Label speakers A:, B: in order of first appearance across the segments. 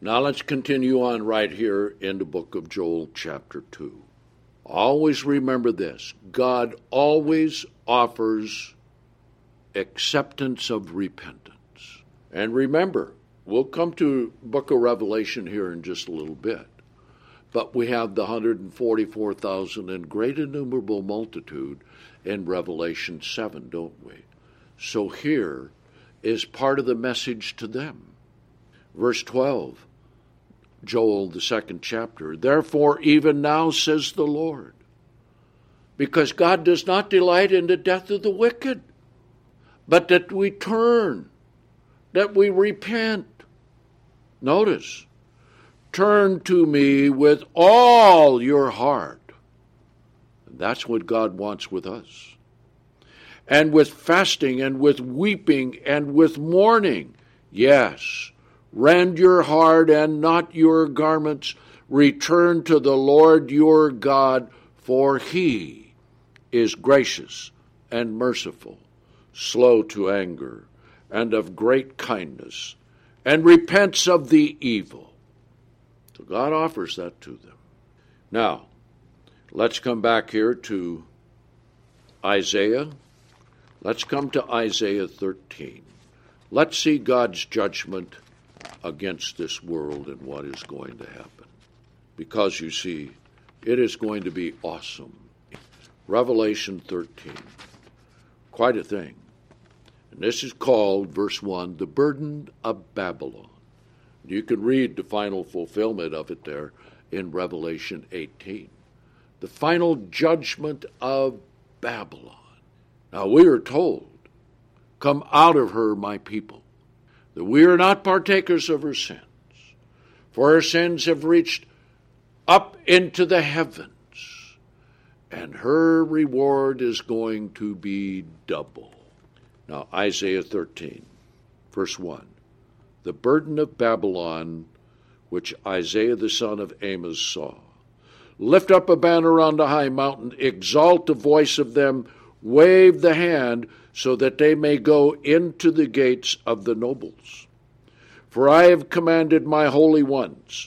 A: Now let's continue on right here in the book of Joel chapter 2. Always remember this. God always offers acceptance of repentance. And remember, we'll come to book of Revelation here in just a little bit. But we have the 144,000 and great innumerable multitude in Revelation 7, don't we? So here is part of the message to them. Verse 12, Joel, the 2nd chapter, therefore even now says the Lord, because God does not delight in the death of the wicked, but that we turn, that we repent. Notice, turn to me with all your heart. And that's what God wants with us. And with fasting and with weeping and with mourning. Yes, rend your heart and not your garments. Return to the Lord your God, for he is gracious and merciful, slow to anger, and of great kindness, and repents of the evil. So God offers that to them. Now, let's come back here to Isaiah. Let's come to Isaiah 13. Let's see God's judgment against this world and what is going to happen. Because, you see, it is going to be awesome. Revelation 13. Quite a thing. And this is called, verse 1, the burden of Babylon. You can read the final fulfillment of it there in Revelation 18. The final judgment of Babylon. Now we are told, come out of her, my people, that we are not partakers of her sins, for her sins have reached up into the heavens, and her reward is going to be double. Now, Isaiah 13, verse 1. The burden of Babylon, which Isaiah the son of Amos saw. Lift up a banner on the high mountain, exalt the voice of them, wave the hand, so that they may go into the gates of the nobles. For I have commanded my holy ones.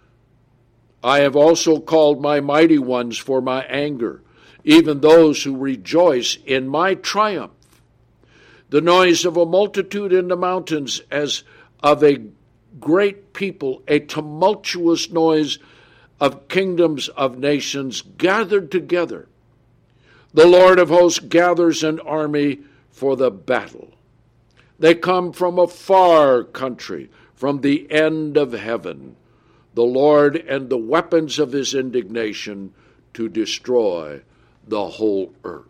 A: I have also called my mighty ones for my anger, even those who rejoice in my triumph. The noise of a multitude in the mountains as of a great people, a tumultuous noise of kingdoms of nations gathered together. The Lord of hosts gathers an army for the battle. They come from a far country, from the end of heaven, the Lord and the weapons of his indignation to destroy the whole earth.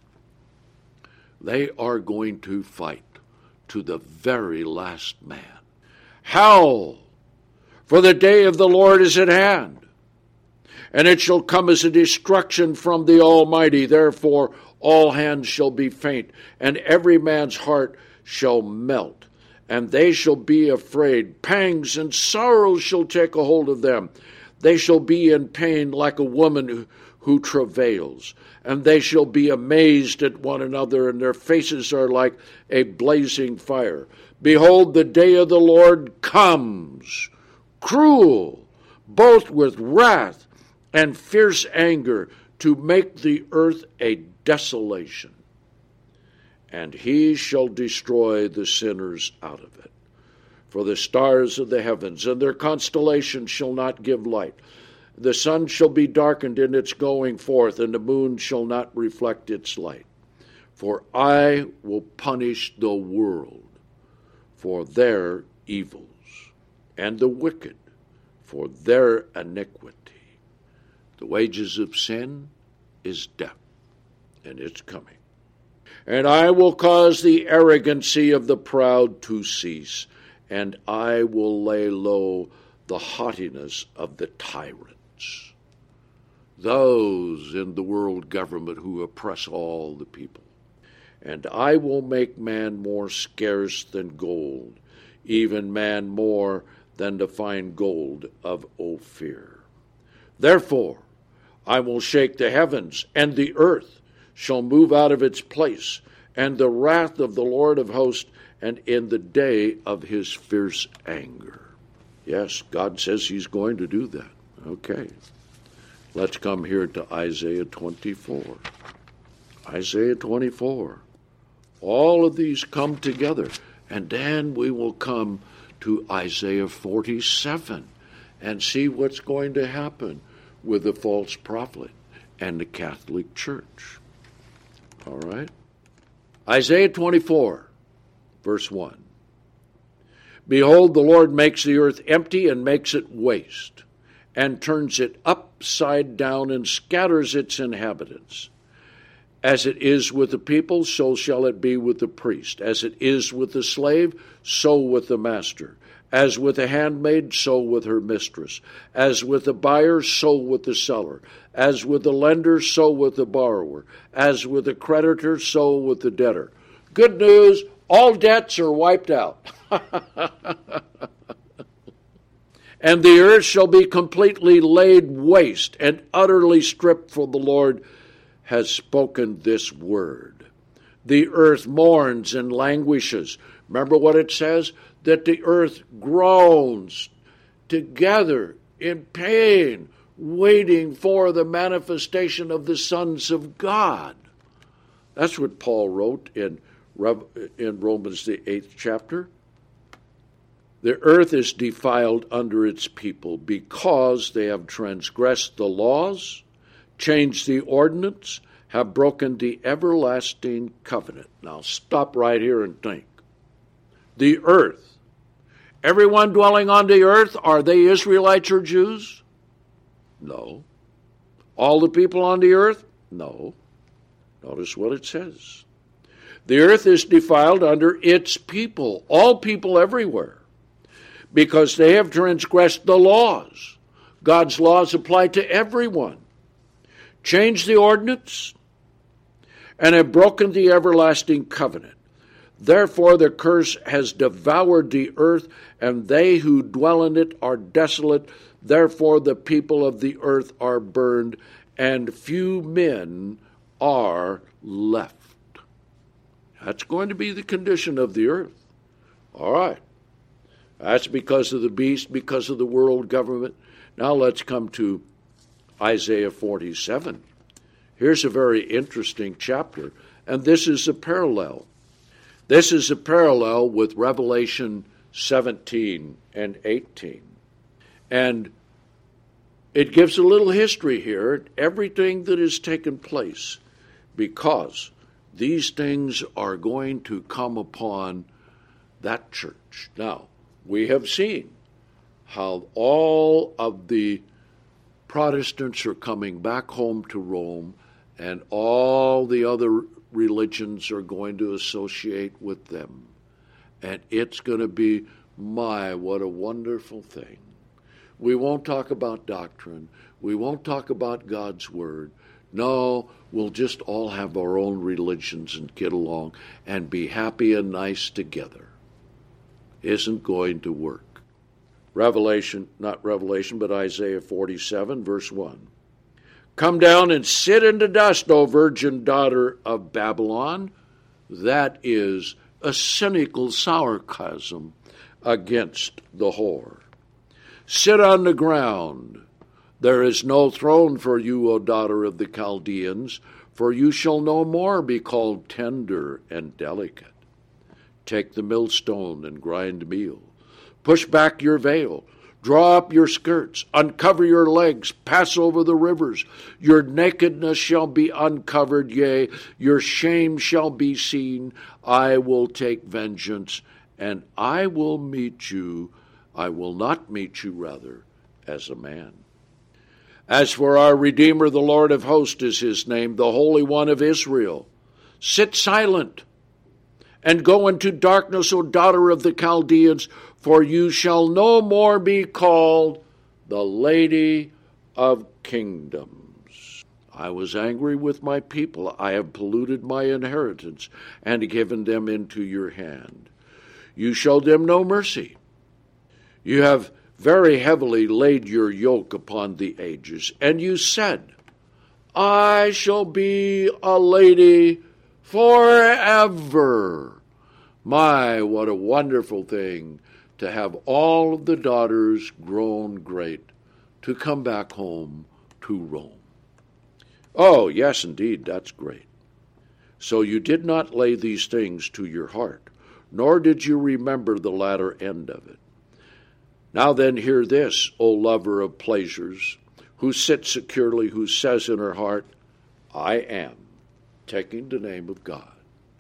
A: They are going to fight to the very last man. Howl, for the day of the Lord is at hand, and it shall come as a destruction from the Almighty. Therefore all hands shall be faint, and every man's heart shall melt, and they shall be afraid. Pangs and sorrows shall take a hold of them. They shall be in pain like a woman who travails, and they shall be amazed at one another, and their faces are like a blazing fire. Behold, the day of the Lord comes, cruel, both with wrath and fierce anger, to make the earth a desolation. And he shall destroy the sinners out of it. For the stars of the heavens and their constellations shall not give light. The sun shall be darkened in its going forth, and the moon shall not reflect its light. For I will punish the world for their evils, and the wicked for their iniquity. The wages of sin is death, and it's coming. And I will cause the arrogancy of the proud to cease, and I will lay low the haughtiness of the tyrants, those in the world government who oppress all the people. And I will make man more scarce than gold, even man more than the fine gold of Ophir. Therefore I will shake the heavens, and the earth shall move out of its place, and the wrath of the Lord of hosts, and in the day of his fierce anger. Yes, God says he's going to do that. Okay. Let's come here to Isaiah 24. Isaiah 24. All of these come together. And then we will come to Isaiah 47 and see what's going to happen with the false prophet and the Catholic Church. All right? Isaiah 24, verse 1. Behold, the Lord makes the earth empty and makes it waste, and turns it upside down and scatters its inhabitants. As it is with the people, so shall it be with the priest. As it is with the slave, so with the master. As with the handmaid, so with her mistress. As with the buyer, so with the seller. As with the lender, so with the borrower. As with the creditor, so with the debtor. Good news, all debts are wiped out. And the earth shall be completely laid waste and utterly stripped, for the Lord has spoken this word. The earth mourns and languishes. Remember what it says? That the earth groans together in pain, waiting for the manifestation of the sons of God. That's what Paul wrote in Romans, the 8th chapter. The earth is defiled under its people because they have transgressed the laws, changed the ordinance, have broken the everlasting covenant. Now stop right here and think. The earth. Everyone dwelling on the earth, are they Israelites or Jews? No. All the people on the earth? No. Notice what it says. The earth is defiled under its people, all people everywhere, because they have transgressed the laws. God's laws apply to everyone. Changed the ordinance and have broken the everlasting covenant. Therefore the curse has devoured the earth, and they who dwell in it are desolate. Therefore the people of the earth are burned, and few men are left. That's going to be the condition of the earth. All right. That's because of the beast, because of the world government. Now let's come to Isaiah 47. Here's a very interesting chapter, and this is a parallel. This is a parallel with Revelation 17 and 18. And it gives a little history here, everything that has taken place, because these things are going to come upon that church. Now, we have seen how all of the Protestants are coming back home to Rome, and all the other religions are going to associate with them. And it's going to be, what a wonderful thing. We won't talk about doctrine. We won't talk about God's word. No, we'll just all have our own religions and get along and be happy and nice together. Isn't going to work. Not Revelation, but Isaiah 47, verse 1. Come down and sit in the dust, O virgin daughter of Babylon. That is a cynical sarcasm against the whore. Sit on the ground. There is no throne for you, O daughter of the Chaldeans, for you shall no more be called tender and delicate. Take the millstone and grind meal. Push back your veil. Draw up your skirts, uncover your legs, pass over the rivers. Your nakedness shall be uncovered, yea, your shame shall be seen. I will take vengeance, and I will meet you. I will not meet you, rather, as a man. As for our Redeemer, the Lord of hosts is his name, the Holy One of Israel. Sit silent and go into darkness, O daughter of the Chaldeans, for you shall no more be called the Lady of Kingdoms. I was angry with my people. I have polluted my inheritance and given them into your hand. You showed them no mercy. You have very heavily laid your yoke upon the ages, and you said, I shall be a lady forever. What a wonderful thing to have all of the daughters grown great to come back home to Rome. Oh, yes, indeed, that's great. So you did not lay these things to your heart, nor did you remember the latter end of it. Now then, hear this, O lover of pleasures, who sits securely, who says in her heart, I am, taking the name of God.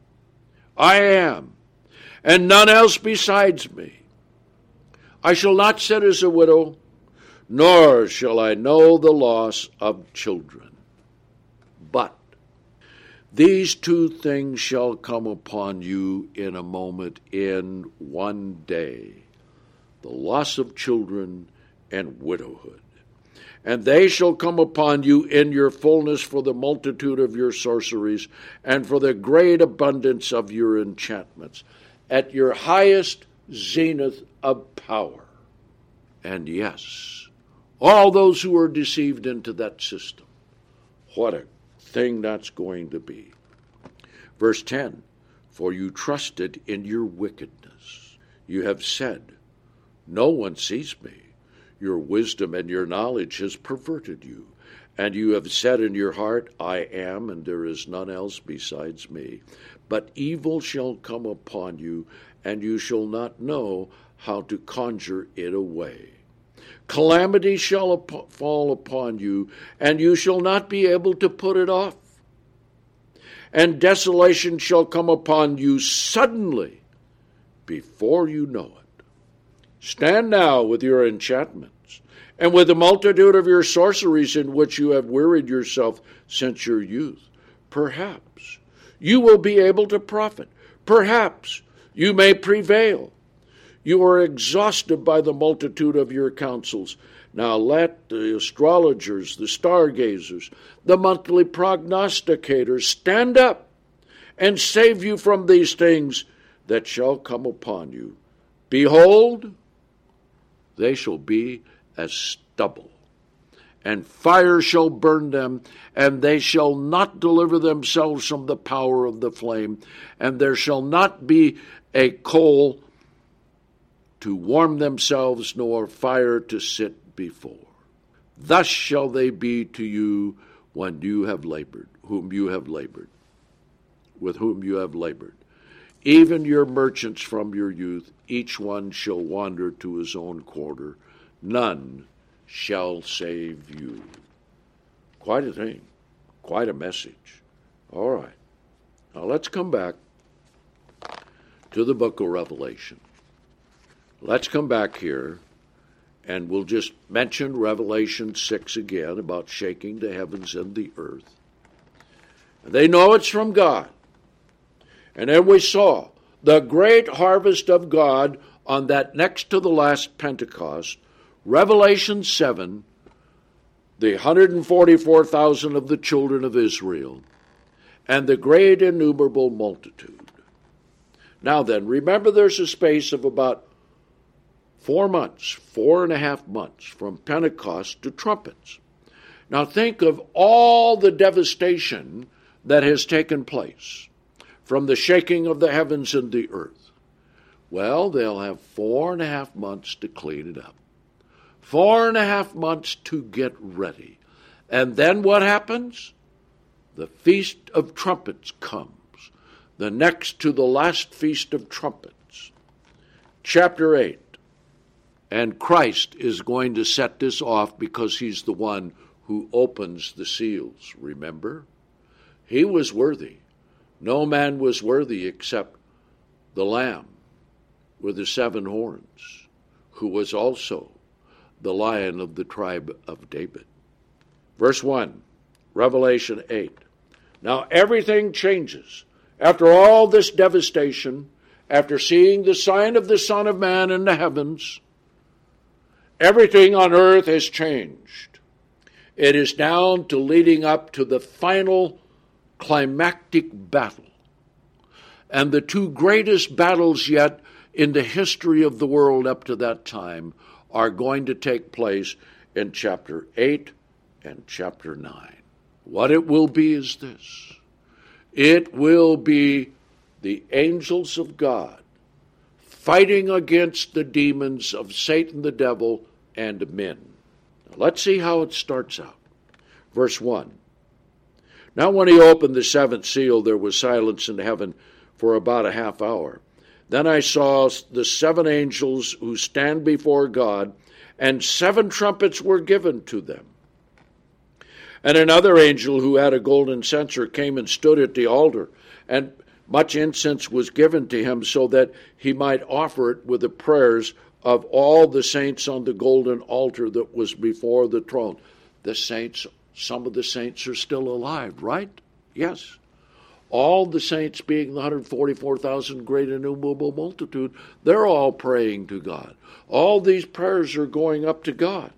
A: I am, and none else besides me. I shall not sit as a widow, nor shall I know the loss of children. But these two things shall come upon you in a moment, in one day, the loss of children and widowhood. And they shall come upon you in your fullness for the multitude of your sorceries and for the great abundance of your enchantments, at your highest zenith of power. And yes, all those who are deceived into that system, what a thing that's going to be. Verse 10, for you trusted in your wickedness. You have said, no one sees me. Your wisdom and your knowledge has perverted you. And you have said in your heart, I am, and there is none else besides me. But evil shall come upon you, and you shall not know how to conjure it away. Calamity shall fall upon you, and you shall not be able to put it off. And desolation shall come upon you suddenly, before you know it. Stand now with your enchantments, and with the multitude of your sorceries in which you have wearied yourself since your youth. Perhaps you will be able to profit. Perhaps you may prevail. You are exhausted by the multitude of your counsels. Now let the astrologers, the stargazers, the monthly prognosticators stand up and save you from these things that shall come upon you. Behold, they shall be as stubble, and fire shall burn them, and they shall not deliver themselves from the power of the flame, and there shall not be a coal to warm themselves, nor fire to sit before. Thus shall they be to you when you have labored, whom you have labored, with whom you have labored. Even your merchants from your youth, each one shall wander to his own quarter. None shall save you. Quite a thing. Quite a message. All right. Now let's come back to the book of Revelation. Let's come back here, and we'll just mention Revelation 6 again about shaking the heavens and the earth. And they know it's from God. And then we saw the great harvest of God on that next to the last Pentecost, Revelation 7, the 144,000 of the children of Israel, and the great innumerable multitude. Now then, remember there's a space of about 4 months, 4.5 months, from Pentecost to trumpets. Now think of all the devastation that has taken place from the shaking of the heavens and the earth. Well, they'll have 4.5 months to clean it up. 4.5 months to get ready. And then what happens? The Feast of Trumpets comes, the next to the last Feast of Trumpets. Chapter 8. And Christ is going to set this off because he's the one who opens the seals, remember? He was worthy. No man was worthy except the Lamb with the 7 horns, who was also the Lion of the tribe of David. Verse 1, Revelation 8. Now everything changes. After all this devastation, after seeing the sign of the Son of Man in the heavens, everything on earth has changed. It is down to leading up to the final climactic battle. And the 2 greatest battles yet in the history of the world up to that time are going to take place in chapter 8 and chapter 9. What it will be is this. It will be the angels of God fighting against the demons of Satan the devil and men. Now, let's see how it starts out. Verse 1. Now when he opened the seventh seal, there was silence in heaven for about a half hour. Then I saw the seven angels who stand before God, and seven trumpets were given to them. And another angel who had a golden censer came and stood at the altar, and much incense was given to him so that he might offer it with the prayers of all the saints on the golden altar that was before the throne. The saints, some of the saints are still alive, right? Yes. All the saints, being the 144,000 great innumerable multitude, they're all praying to God. All these prayers are going up to God.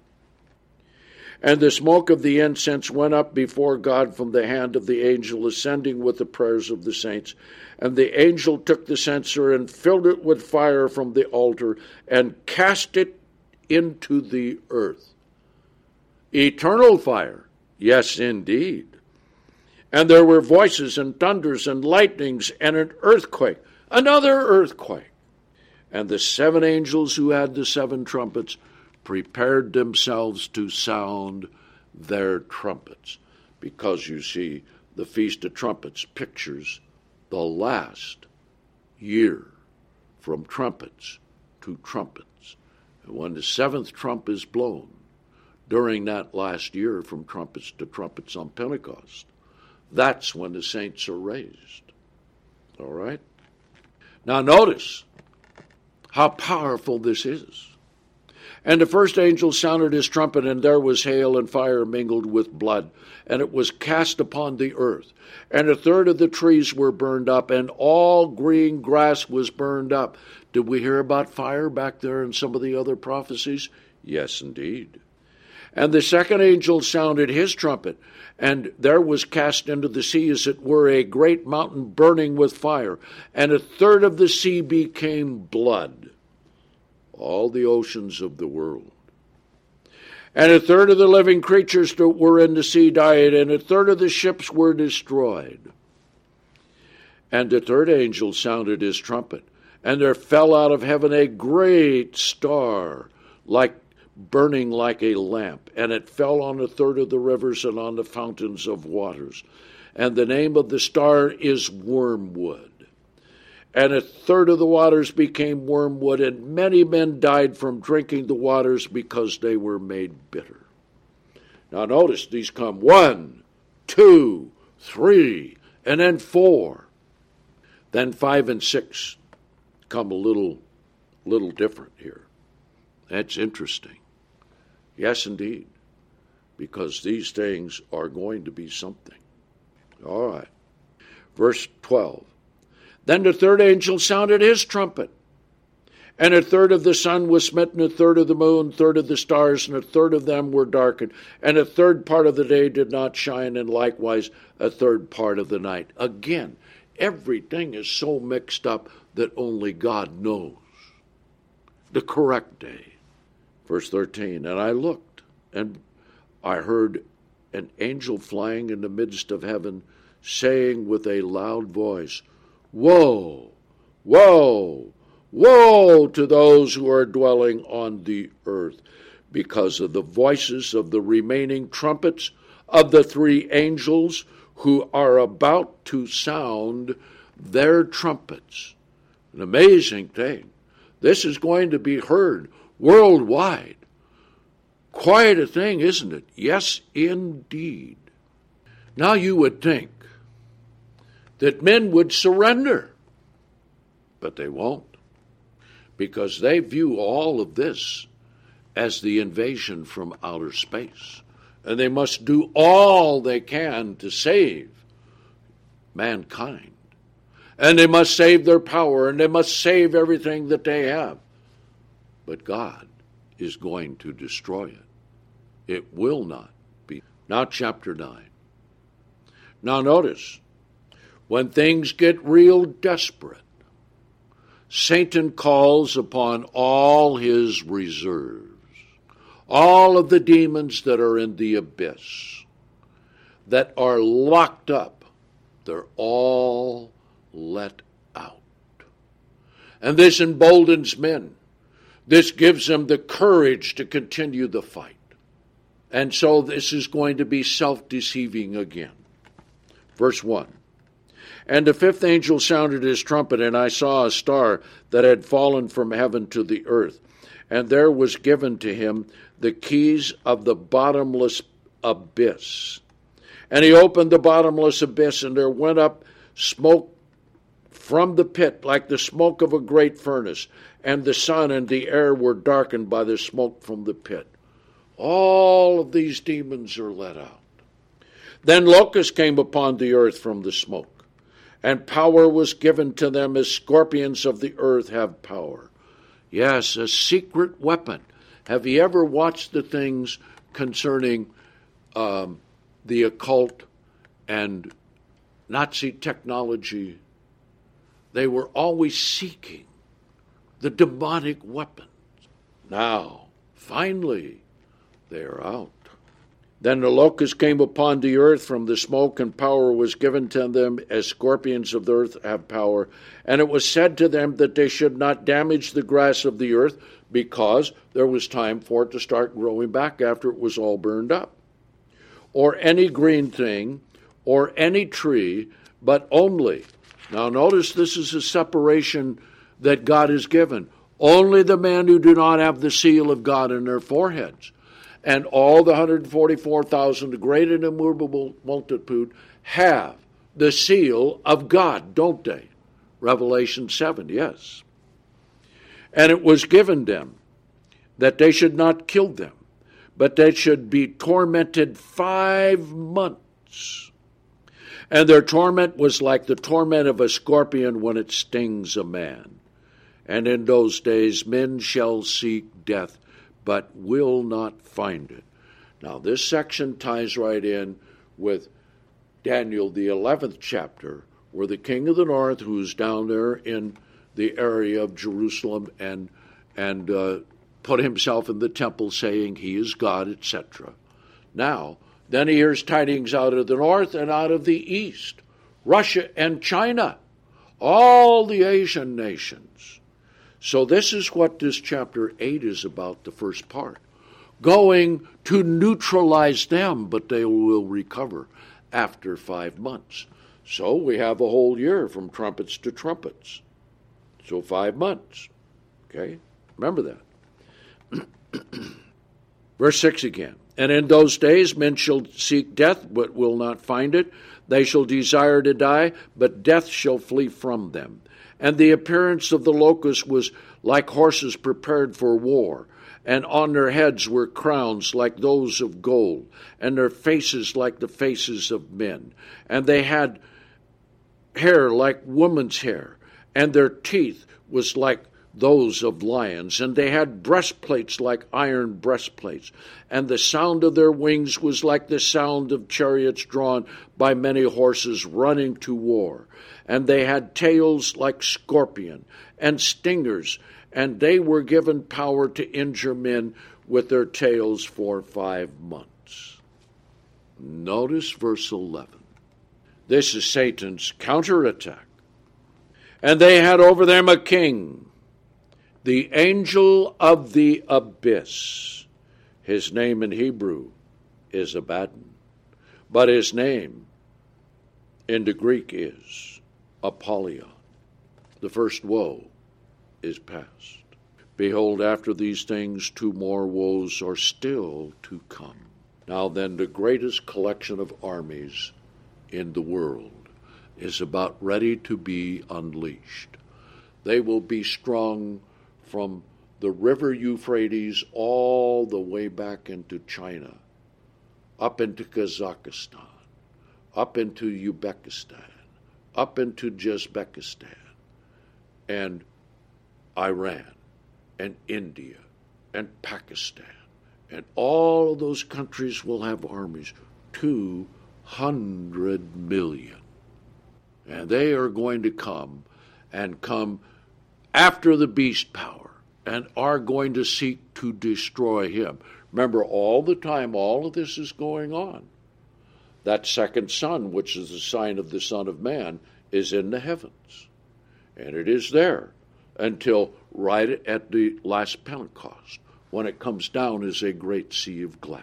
A: And the smoke of the incense went up before God from the hand of the angel, ascending with the prayers of the saints. And the angel took the censer and filled it with fire from the altar and cast it into the earth. Eternal fire, yes, indeed. And there were voices and thunders and lightnings and an earthquake, another earthquake. And the seven angels who had the seven trumpets prepared themselves to sound their trumpets. Because, you see, the Feast of Trumpets pictures the last year from trumpets to trumpets. And when the seventh trump is blown, during that last year from trumpets to trumpets on Pentecost, that's when the saints are raised. All right? Now notice how powerful this is. And the first angel sounded his trumpet, and there was hail and fire mingled with blood, and it was cast upon the earth. And a third of the trees were burned up, and all green grass was burned up. Did we hear about fire back there in some of the other prophecies? Yes, indeed. And the second angel sounded his trumpet, and there was cast into the sea, as it were, a great mountain burning with fire, and a third of the sea became blood. All the oceans of the world. And a third of the living creatures that were in the sea died, and a third of the ships were destroyed. And the third angel sounded his trumpet, and there fell out of heaven a great star, burning like a lamp, and it fell on a third of the rivers and on the fountains of waters. And the name of the star is Wormwood. And a third of the waters became wormwood, and many men died from drinking the waters because they were made bitter. Now notice these come 1, 2, 3, and then 4. Then 5 and 6 come a little different here. That's interesting. Yes, indeed, because these things are going to be something. All right. Verse 12. Then the third angel sounded his trumpet, and a third of the sun was smitten, a third of the moon, a third of the stars, and a third of them were darkened, and a third part of the day did not shine, and likewise a third part of the night. Again, everything is so mixed up that only God knows the correct day. Verse 13, and I looked, and I heard an angel flying in the midst of heaven, saying with a loud voice, Woe, woe, woe to those who are dwelling on the earth, because of the voices of the remaining trumpets of the three angels who are about to sound their trumpets. An amazing thing. This is going to be heard worldwide. Quite a thing, isn't it? Yes, indeed. Now you would think that men would surrender, but they won't, because they view all of this as the invasion from outer space, and they must do all they can to save mankind, and they must save their power, and they must save everything that they have. But God is going to destroy it. It will not be. Now chapter 9. Now notice, when things get real desperate, Satan calls upon all his reserves, all of the demons that are in the abyss, that are locked up, they're all let out. And this emboldens men. This gives them the courage to continue the fight. And so this is going to be self-deceiving again. Verse 1. And the fifth angel sounded his trumpet, and I saw a star that had fallen from heaven to the earth. And there was given to him the keys of the bottomless abyss. And he opened the bottomless abyss, and there went up smoke from the pit like the smoke of a great furnace. And the sun and the air were darkened by the smoke from the pit. All of these demons are let out. Then locusts came upon the earth from the smoke, and power was given to them as scorpions of the earth have power. Yes, a secret weapon. Have you ever watched the things concerning the occult and Nazi technology? They were always seeking the demonic weapons. Now, finally, they are out. Then the locusts came upon the earth from the smoke, and power was given to them as scorpions of the earth have power. And it was said to them that they should not damage the grass of the earth, because there was time for it to start growing back after it was all burned up. Or any green thing, or any tree, but only. Now notice this is a separation that God has given. Only the men who do not have the seal of God in their foreheads. And all the 144,000, the great and immovable multitude, have the seal of God, don't they? Revelation 7, yes. And it was given them that they should not kill them, but they should be tormented 5 months. And their torment was like the torment of a scorpion when it stings a man. And in those days men shall seek death, but will not find it. Now this section ties right in with Daniel, the 11th chapter, where the king of the north, who's down there in the area of Jerusalem and put himself in the temple saying he is God, etc. Now, then he hears tidings out of the north and out of the east, Russia and China, all the Asian nations. So this is what this chapter 8 is about, the first part. Going to neutralize them, but they will recover after 5 months. So we have a whole year from trumpets to trumpets. So 5 months. Okay? Remember that. Verse 6 again. And in those days men shall seek death, but will not find it. They shall desire to die, but death shall flee from them. And the appearance of the locusts was like horses prepared for war, and on their heads were crowns like those of gold, and their faces like the faces of men. And they had hair like women's hair, and their teeth was like those of lions, and they had breastplates like iron breastplates, and the sound of their wings was like the sound of chariots drawn by many horses running to war. And they had tails like scorpion, and stingers, and they were given power to injure men with their tails for 5 months. Notice verse 11. This is Satan's counterattack. And they had over them a king, the angel of the abyss. His name in Hebrew is Abaddon, but his name in the Greek is Apollyon. The first woe is past. Behold, after these things 2 more woes are still to come. Now then, the greatest collection of armies in the world is about ready to be unleashed. They will be strong from the river Euphrates all the way back into China, up into Kazakhstan, up into Uzbekistan, up into Uzbekistan, and Iran, and India, and Pakistan. And all of those countries will have armies, 200 million. And they are going to come and come after the beast power and are going to seek to destroy him. Remember, all the time, all of this is going on. That second son, which is the sign of the Son of Man, is in the heavens. And it is there. until right at the last Pentecost, when it comes down as a great sea of glass.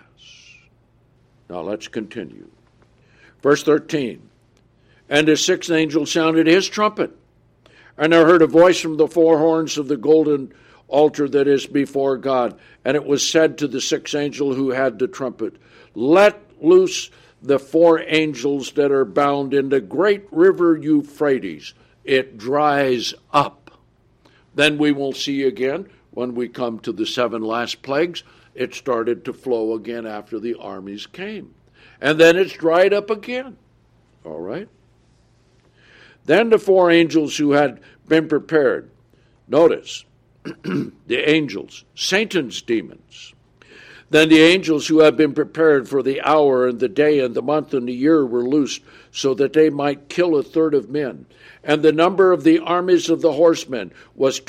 A: Now let's continue. Verse 13, and the sixth angel sounded his trumpet, and I heard a voice from the four horns of the golden altar that is before God. And it was said to the sixth angel who had the trumpet, let loose the four angels that are bound in the great river Euphrates. It dries up. Then we will see again, when we come to the seven last plagues, it started to flow again after the armies came. And then it's dried up again. All right? Then the four angels who had been prepared, notice, the angels, Satan's demons. Then the angels who had been prepared for the hour and the day and the month and the year were loosed, so that they might kill a third of men. And the number of the armies of the horsemen was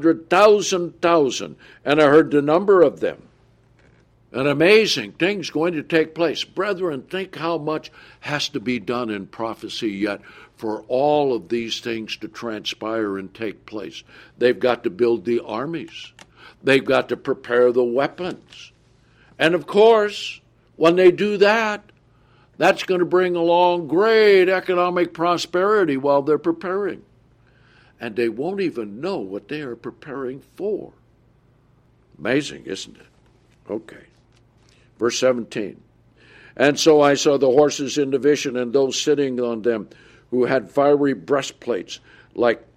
A: 200,000. And I heard the number of them. An amazing thing's going to take place. Brethren, think how much has to be done in prophecy yet for all of these things to transpire and take place. They've got to build the armies. They've got to prepare the weapons. And of course, when they do that, that's going to bring along great economic prosperity while they're preparing. And they won't even know what they are preparing for. Amazing, isn't it? Okay. Verse 17. And so I saw the horses in the vision, and those sitting on them who had fiery breastplates like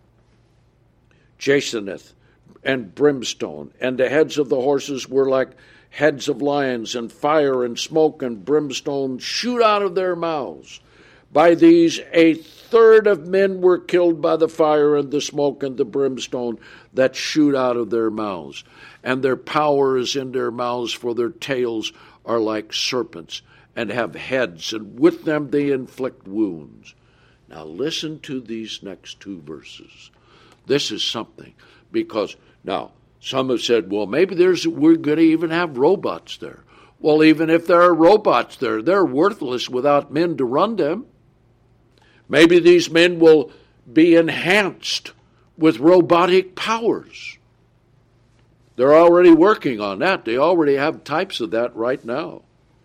A: jacinth and brimstone. And the heads of the horses were like heads of lions, and fire and smoke and brimstone shoot out of their mouths. By these a third of men were killed by the fire and the smoke and the brimstone that shoot out of their mouths. And their power is in their mouths, for their tails are like serpents and have heads, and with them they inflict wounds. Now listen to these next two verses. This is something, because now some have said, well, maybe we're going to even have robots there. Well, even if there are robots there, they're worthless without men to run them. Maybe these men will be enhanced with robotic powers. They're already working on that. They already have types of that right now.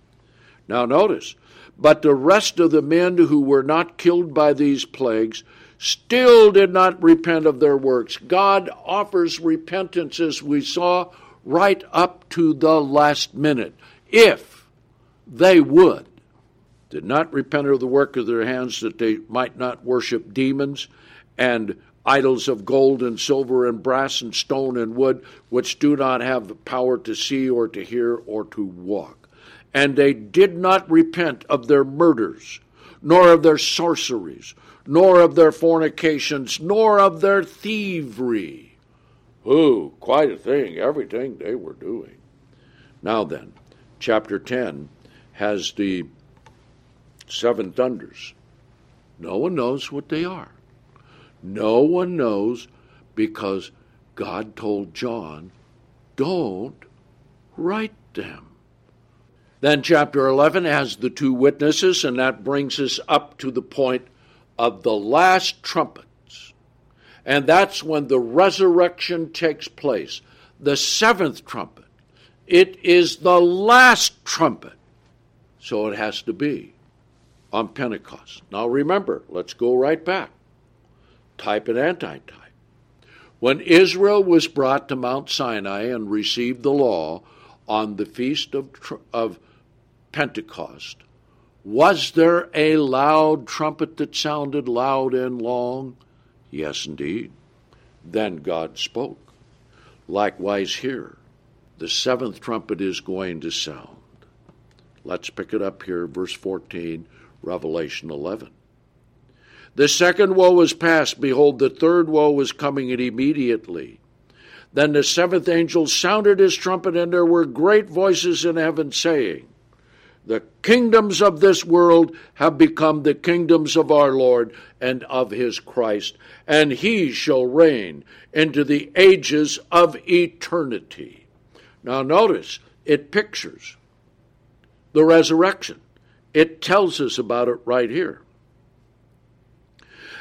A: Now notice, but the rest of the men who were not killed by these plagues still did not repent of their works. God offers repentance, as we saw, right up to the last minute, if they would. Did not repent of the work of their hands, that they might not worship demons and idols of gold and silver and brass and stone and wood, which do not have the power to see or to hear or to walk. And they did not repent of their murders, nor of their sorceries, nor of their fornications, nor of their thievery. Ooh, quite a thing, everything they were doing. Now then, chapter 10 has the seven thunders. No one knows what they are. No one knows, because God told John, don't write them. Then chapter 11 has the two witnesses, and that brings us up to the point of the last trumpets. And that's when the resurrection takes place. The seventh trumpet. It is the last trumpet. So it has to be on Pentecost. Now remember, let's go right back. Type and antitype. When Israel was brought to Mount Sinai and received the law on the feast of Pentecost, was there a loud trumpet that sounded loud and long? Yes, indeed. Then God spoke. Likewise here, the seventh trumpet is going to sound. Let's pick it up here, verse 14, Revelation 11. The second woe is past. Behold, the third woe is coming, and immediately. Then the seventh angel sounded his trumpet, and there were great voices in heaven saying, the kingdoms of this world have become the kingdoms of our Lord and of his Christ, and he shall reign into the ages of eternity. Now notice, it pictures the resurrection. It tells us about it right here.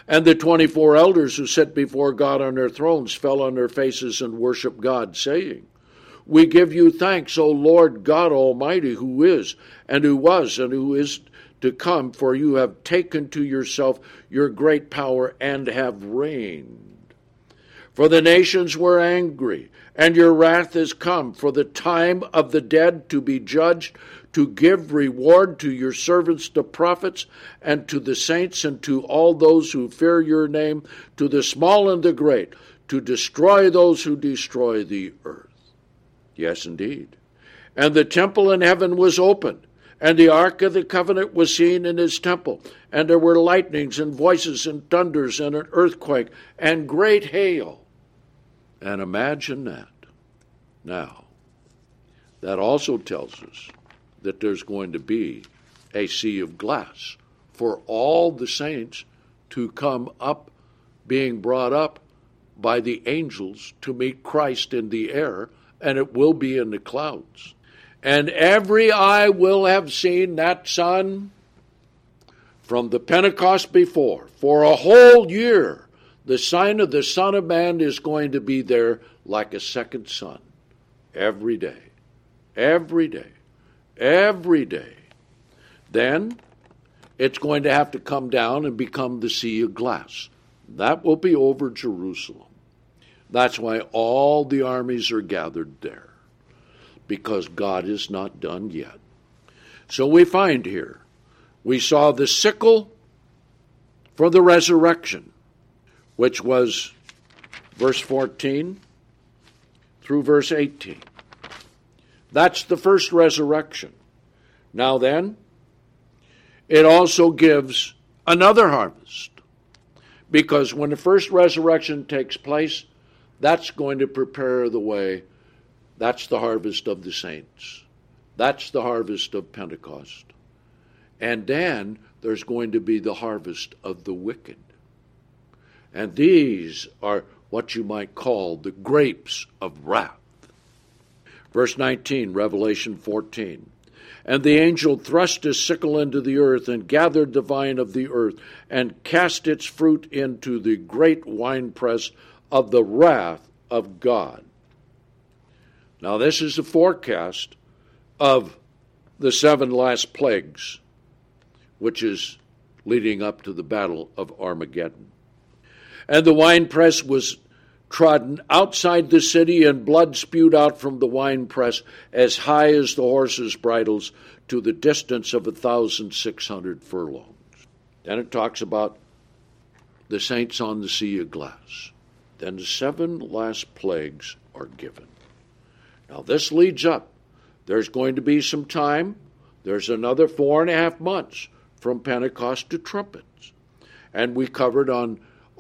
A: And the 24 elders who sit before God on their thrones fell on their faces and worshiped God, saying, We give you thanks, O Lord God Almighty, who is, and who was, and who is to come, for you have taken to yourself your great power and have reigned. For the nations were angry, and your wrath is come, for the time of the dead to be judged, to give reward to your servants the prophets, and to the saints, and to all those who fear your name, to the small and the great, to destroy those who destroy the earth. Yes, indeed. And the temple in heaven was opened, and the ark of the covenant was seen in his temple, and there were lightnings and voices and thunders and an earthquake and great hail. And imagine that. Now, that also tells us that there's going to be a sea of glass for all the saints to come up, being brought up by the angels to meet Christ in the air, and it will be in the clouds. And every eye will have seen that Son from the Pentecost before. For a whole year, the sign of the Son of Man is going to be there like a second sun. Every day. Every day. Every day. Then it's going to have to come down and become the sea of glass. That will be over Jerusalem. That's why all the armies are gathered there, because God is not done yet. So we find here, we saw the sickle for the resurrection, which was verse 14 through verse 18. That's the first resurrection. Now then, it also gives another harvest, because when the first resurrection takes place, that's going to prepare the way. That's the harvest of the saints. That's the harvest of Pentecost. And then there's going to be the harvest of the wicked. And these are what you might call the grapes of wrath. Verse 19, Revelation 14. And the angel thrust his sickle into the earth and gathered the vine of the earth and cast its fruit into the great winepress of the wrath of God. Now this is a forecast of the 7 last plagues, which is leading up to the battle of Armageddon. And the winepress was trodden outside the city, and blood spewed out from the winepress as high as the horses' bridles, to the distance of 1,600 furlongs. Then it talks about the saints on the sea of glass. Then the 7 last plagues are given. Now this leads up. There's going to be some time. There's another 4.5 months from Pentecost to trumpets. And we covered on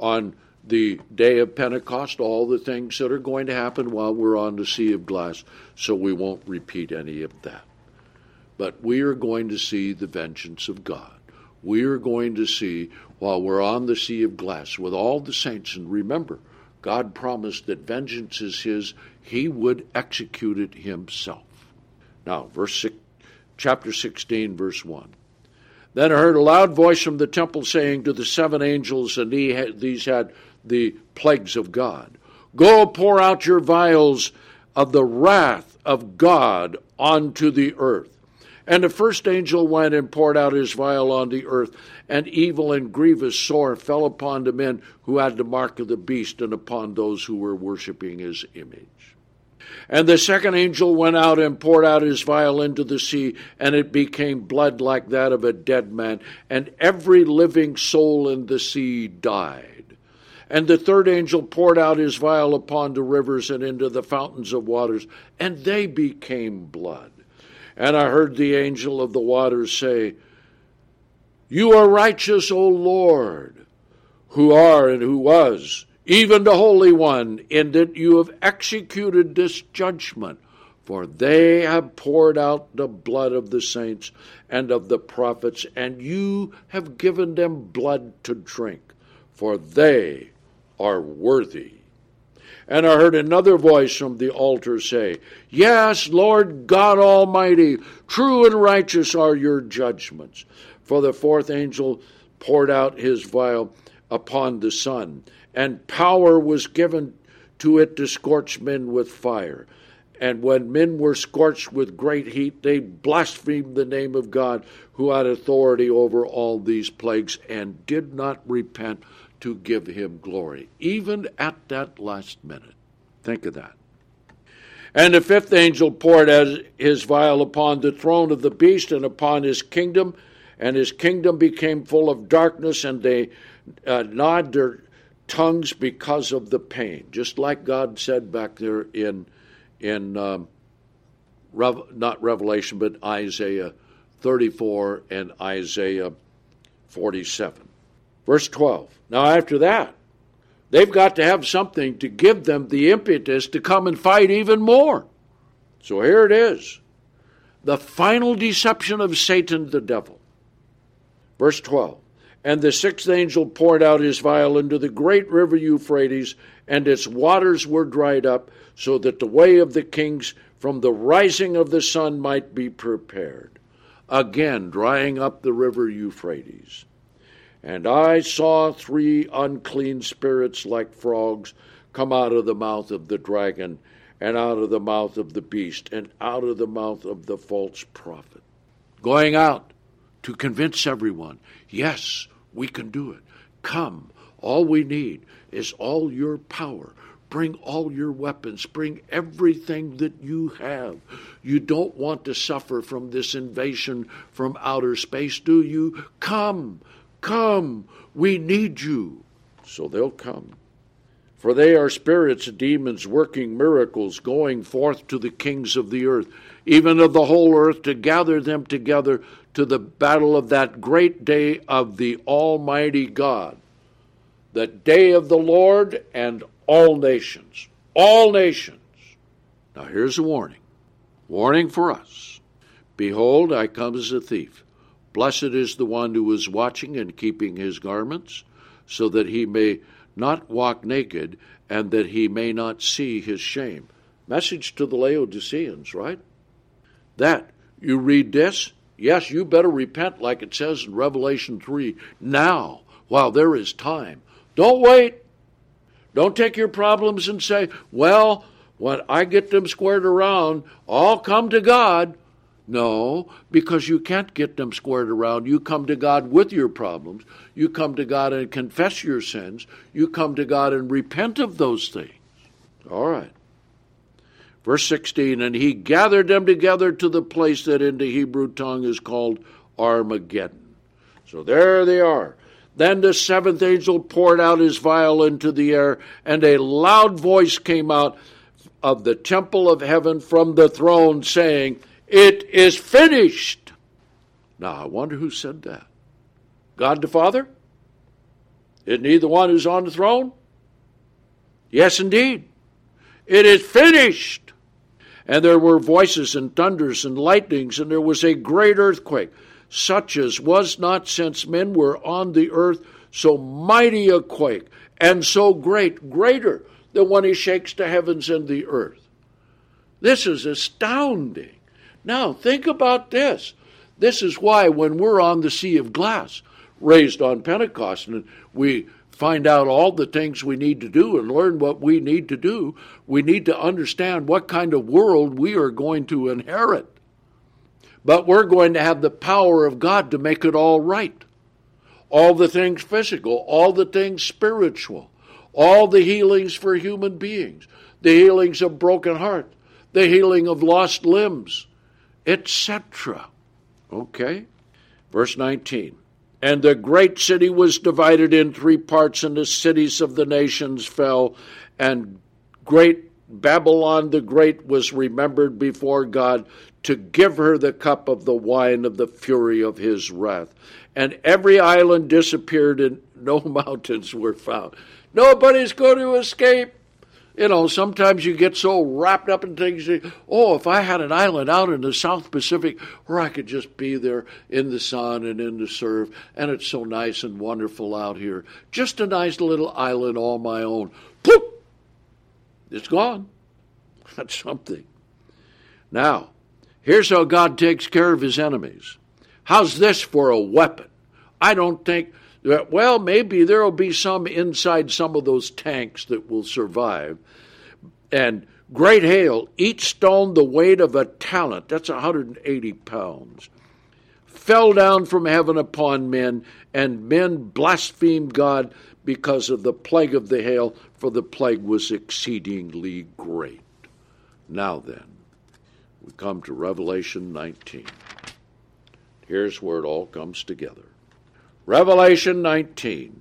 A: the day of Pentecost all the things that are going to happen while we're on the sea of glass, so we won't repeat any of that. But we are going to see the vengeance of God. We are going to see, while we're on the sea of glass with all the saints, and remember, God promised that vengeance is his. He would execute it himself. Now, chapter 16, verse 1. Then I heard a loud voice from the temple saying to the 7 angels, and these had the plagues of God, Go pour out your vials of the wrath of God onto the earth. And the first angel went and poured out his vial on the earth, and evil and grievous sore fell upon the men who had the mark of the beast, and upon those who were worshiping his image. And the second angel went out and poured out his vial into the sea, and it became blood like that of a dead man, and every living soul in the sea died. And the third angel poured out his vial upon the rivers and into the fountains of waters, and they became blood. And I heard the angel of the waters say, You are righteous, O Lord, who are and who was, even the Holy One, in that you have executed this judgment. For they have poured out the blood of the saints and of the prophets, and you have given them blood to drink, for they are worthy. And I heard another voice from the altar say, Yes, Lord God Almighty, true and righteous are your judgments. For the fourth angel poured out his vial upon the sun, and power was given to it to scorch men with fire. And when men were scorched with great heat, they blasphemed the name of God, who had authority over all these plagues, and did not repent to give him glory, even at that last minute. Think of that. And the fifth angel poured out his vial upon the throne of the beast and upon his kingdom, and his kingdom became full of darkness, and they gnawed their tongues because of the pain. Just like God said back there in not Revelation, but Isaiah 34 and Isaiah 47. Verse 12. Now after that, they've got to have something to give them the impetus to come and fight even more. So here it is. The final deception of Satan the devil. Verse 12. And the sixth angel poured out his vial into the great river Euphrates, and its waters were dried up, so that the way of the kings from the rising of the sun might be prepared. Again, drying up the river Euphrates. And I saw 3 unclean spirits like frogs come out of the mouth of the dragon, and out of the mouth of the beast, and out of the mouth of the false prophet. Going out to convince everyone, yes, we can do it. Come, all we need is all your power. Bring all your weapons. Bring everything that you have. You don't want to suffer from this invasion from outer space, do you? Come, come, we need you. So they'll come. For they are spirits, demons, working miracles, going forth to the kings of the earth, even of the whole earth, to gather them together to the battle of that great day of the Almighty God, the day of the Lord, and all nations. All nations. Now here's a warning. Warning for us. Behold, I come as a thief. Blessed is the one who is watching and keeping his garments, so that he may not walk naked, and that he may not see his shame. Message to the Laodiceans, right? That, you read this, yes, you better repent like it says in Revelation 3, now, while there is time. Don't wait. Don't take your problems and say, well, when I get them squared around, I'll come to God. No, because you can't get them squared around. You come to God with your problems. You come to God and confess your sins. You come to God and repent of those things. All right. Verse 16, and he gathered them together to the place that in the Hebrew tongue is called Armageddon. So there they are. Then the seventh angel poured out his vial into the air, and a loud voice came out of the temple of heaven from the throne, saying, it is finished. Now, I wonder who said that. God the Father? Isn't he the one who's on the throne? Yes, indeed. It is finished. And there were voices and thunders and lightnings, and there was a great earthquake, such as was not since men were on the earth, so mighty a quake, and so great, greater than when he shakes the heavens and the earth. This is astounding. Now, think about this. This is why when we're on the Sea of Glass, raised on Pentecost, and we find out all the things we need to do and learn what we need to do, we need to understand what kind of world we are going to inherit. But we're going to have the power of God to make it all right. All the things physical, all the things spiritual, all the healings for human beings, the healings of broken heart, the healing of lost limbs, etc. Okay? Verse 19. And the great city was divided in 3 parts, and the cities of the nations fell, and great Babylon the Great was remembered before God to give her the cup of the wine of the fury of his wrath. And every island disappeared, and no mountains were found. Nobody's going to escape. You know, sometimes you get so wrapped up in things. Oh, if I had an island out in the South Pacific where I could just be there in the sun and in the surf, and it's so nice and wonderful out here. Just a nice little island all my own. Poof! It's gone. That's something. Now, here's how God takes care of his enemies. How's this for a weapon? I don't think Well, maybe there will be some inside some of those tanks that will survive. And great hail, each stone the weight of a talent, that's 180 pounds, fell down from heaven upon men, and men blasphemed God because of the plague of the hail, for the plague was exceedingly great. Now then, we come to Revelation 19. Here's where it all comes together. Revelation 19.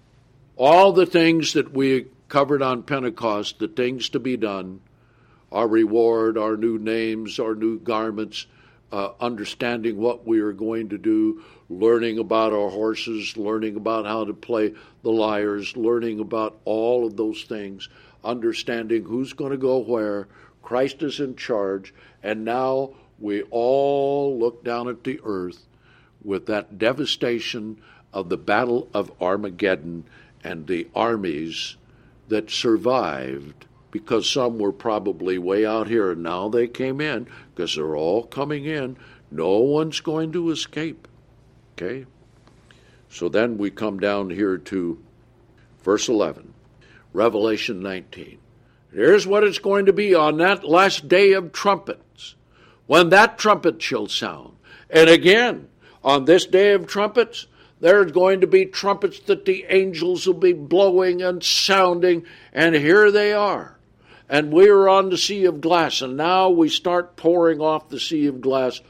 A: All the things that we covered on Pentecost, the things to be done, our reward, our new names, our new garments, understanding what we are going to do, learning about our horses, learning about how to play the lyres, learning about all of those things, understanding who's going to go where. Christ is in charge, and now we all look down at the earth with that devastation of the Battle of Armageddon and the armies that survived, because some were probably way out here, and now they came in, because they're all coming in. No one's going to escape. Okay? So then we come down here to verse 11, Revelation 19. Here's what it's going to be on that last day of trumpets, when that trumpet shall sound. And again, on this day of trumpets, there's going to be trumpets that the angels will be blowing and sounding, and here they are. And we are on the sea of glass, and now we start pouring off the sea of glass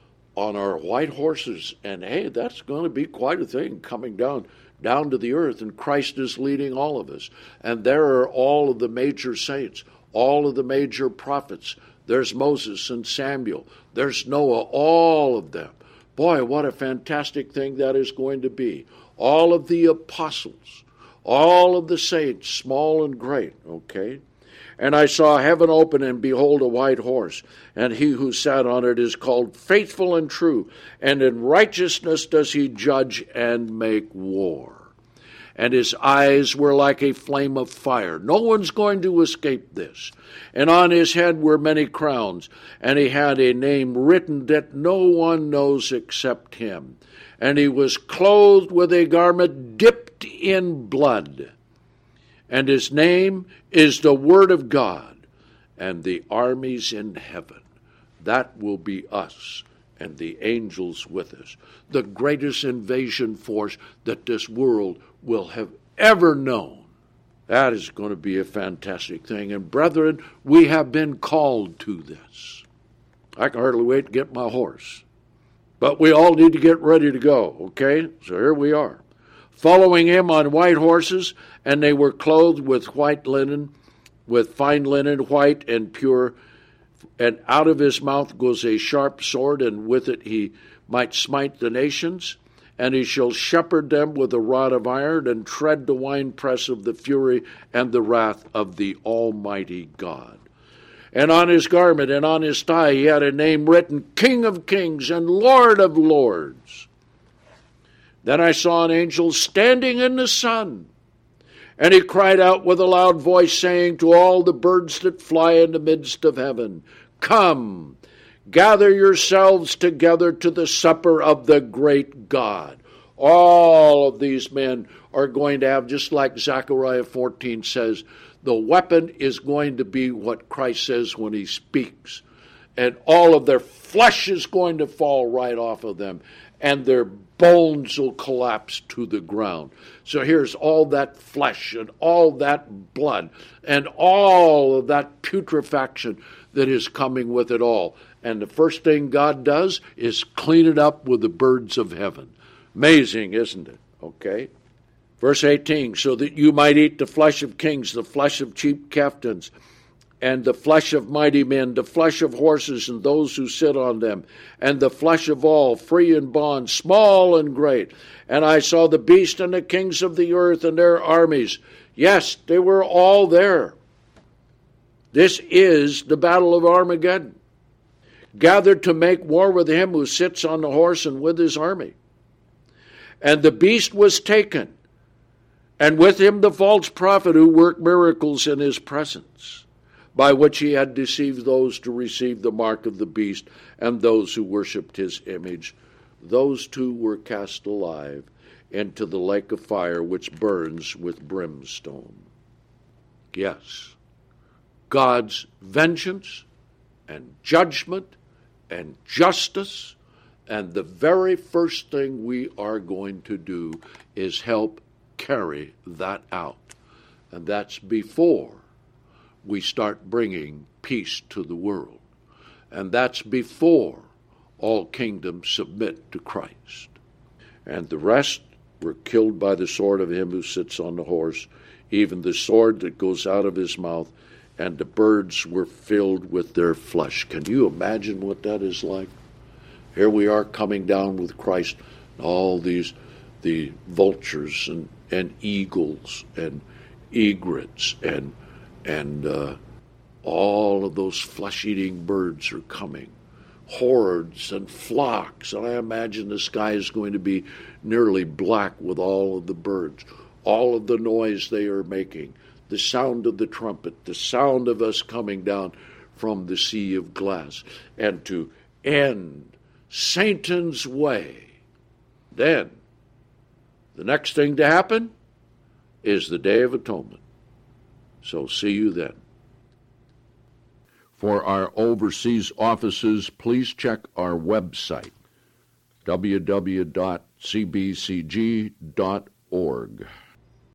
A: on our white horses. And hey, that's going to be quite a thing coming down to the earth, and Christ is leading all of us. And there are all of the major saints, all of the major prophets. There's Moses and Samuel. There's Noah, all of them. Boy, what a fantastic thing that is going to be. All of the apostles, all of the saints, small and great, okay? And I saw heaven open, and behold, a white horse, and he who sat on it is called Faithful and True, and in righteousness does he judge and make war. And his eyes were like a flame of fire. No one's going to escape this. And on his head were many crowns, and he had a name written that no one knows except him. And he was clothed with a garment dipped in blood. And his name is the Word of God, and the armies in heaven. That will be us and the angels with us. The greatest invasion force that this world will have ever known. That is going to be a fantastic thing. And brethren, we have been called to this. I can hardly wait to get my horse. But we all need to get ready to go, okay? So here we are. Following him on white horses, and they were clothed with white linen, with fine linen, white and pure. And out of his mouth goes a sharp sword, and with it he might smite the nations. And he shall shepherd them with a rod of iron, and tread the winepress of the fury and the wrath of the Almighty God. And on his garment and on his thigh he had a name written, King of Kings and Lord of Lords. Then I saw an angel standing in the sun, and he cried out with a loud voice, saying to all the birds that fly in the midst of heaven, Come, gather yourselves together to the supper of the great God. All of these men are going to have, just like Zechariah 14 says, the weapon is going to be what Christ says when he speaks. And all of their flesh is going to fall right off of them, and their bones will collapse to the ground. So here's all that flesh and all that blood and all of that putrefaction that is coming with it all. And the first thing God does is clean it up with the birds of heaven. Amazing, isn't it? Okay. Verse 18, so that you might eat the flesh of kings, the flesh of chief captains, and the flesh of mighty men, the flesh of horses and those who sit on them, and the flesh of all, free and bond, small and great. And I saw the beast and the kings of the earth and their armies. Yes, they were all there. This is the battle of Armageddon, gathered to make war with him who sits on the horse and with his army. And the beast was taken, and with him the false prophet who worked miracles in his presence, by which he had deceived those to receive the mark of the beast and those who worshipped his image. Those two were cast alive into the lake of fire which burns with brimstone. Yes, God's vengeance and judgment and justice, and the very first thing we are going to do is help carry that out. And that's before we start bringing peace to the world. And that's before all kingdoms submit to Christ. And the rest were killed by the sword of him who sits on the horse, even the sword that goes out of his mouth, and the birds were filled with their flesh. Can you imagine what that is like? Here we are coming down with Christ, all the vultures and eagles and egrets and all of those flesh-eating birds are coming. Hordes and flocks, and I imagine the sky is going to be nearly black with all of the birds, all of the noise they are making, the sound of the trumpet, the sound of us coming down from the sea of glass, and to end Satan's way. Then, the next thing to happen is the Day of Atonement. So see you then. For our overseas offices, please check our website, www.cbcg.org.